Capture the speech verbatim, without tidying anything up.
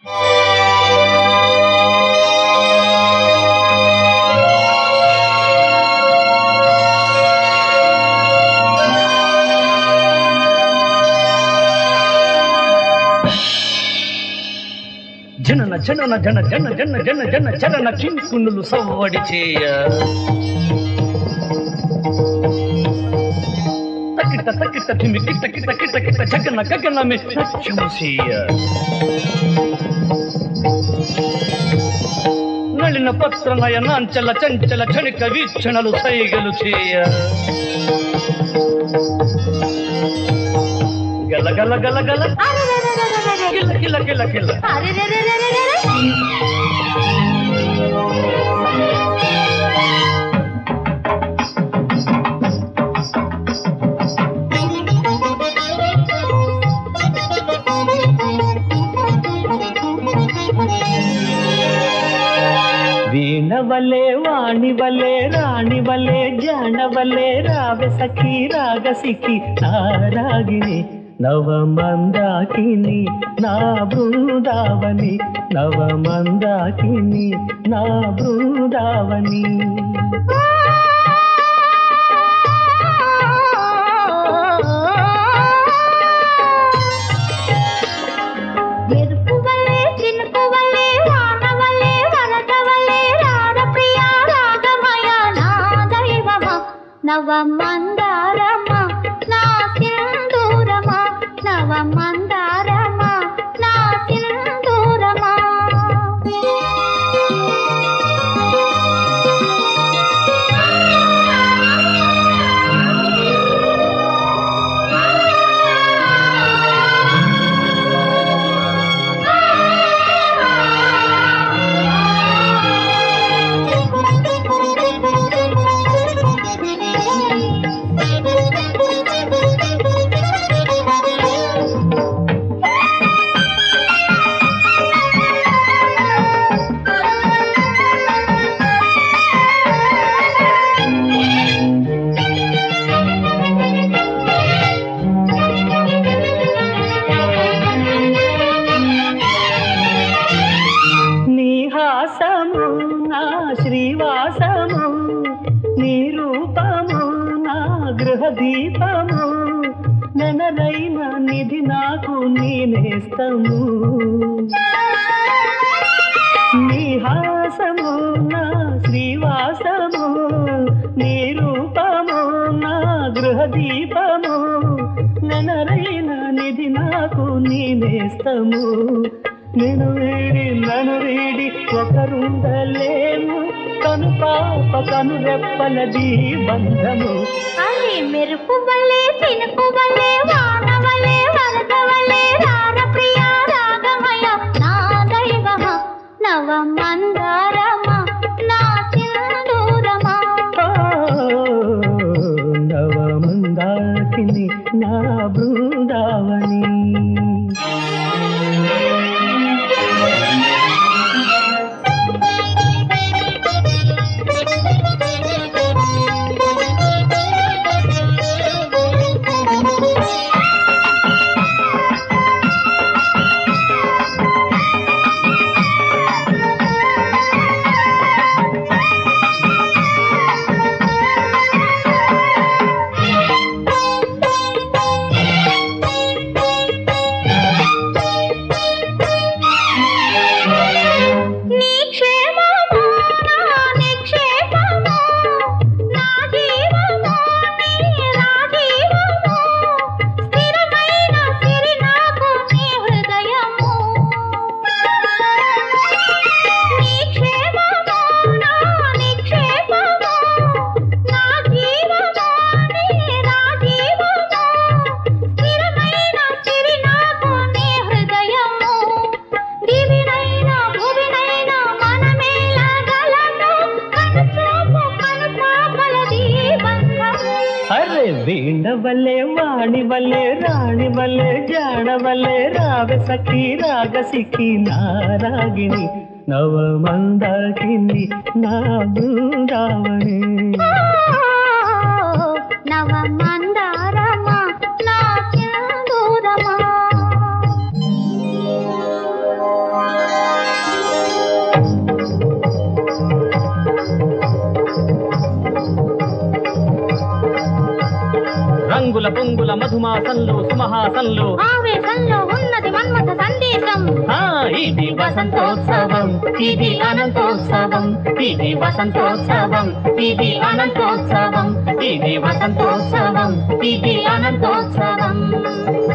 జనన జనన జన జన జన జన జన చరణ కింకునులు సవ్వడి చేయ తకిట తకిట తిమి కిట కిట కిట కిట జగన గగన మే నచ్చముసేయ నళిన పత్ర నయనాంచల చంచల క్షణిక వీక్షణలు సైగలు చేయ గల గల గల గల కిల కిల కిల కిల వీణవలే వాణివలే రాణివలే జానవలే రావె సఖీ రాగసికి నారాగిని నవమందాకిని నా బృందావని నవమందాకిని నా బృందావని నవమందారమా నా సింధూరమా నవమందారమా నా సింధూరమా శ్రీవాసము నీ రూపము నా గృహదీపము నెనరైన నిధి నాకు నీ నేస్తము నీ హాసము నా శ్రీవాసము నీ రూపము నా గృహదీపము నెనరైన నిధి నాకు నీ నేస్తము నేను వీడి నన్ను వీడి ఒకరుండలేము కను పాప కను రెప్పలది బంధము అరే మెరుపు వల్లే చినుకు వల్లే వాన వల్లే వరద వల్లే రార ప్రియ రాగమయ నా దైవమా నవమందారమా నా సింధూరమా నవమందాకిని నా బృందావని వీణవలే వాణివలే రాణివలే జానవలే రావె సఖీ రాగసికి నారాగిని నవమందాకిని నా బృందావని నవమందారమా నా సింధూరమా రంగుల పొంగుల మధుమాసంలో సుమహాసంలో ఆవేశంలో ఉన్నది మన్మథ సందేశం. ఆ, ఇది వసంతోత్సవం, ఇది అనంతోత్సవం, ఇది వసంతోత్సవం, ఇది అనంతోత్సవం, ఇది వసంతోత్సవం, ఇది అనంతోత్సవం.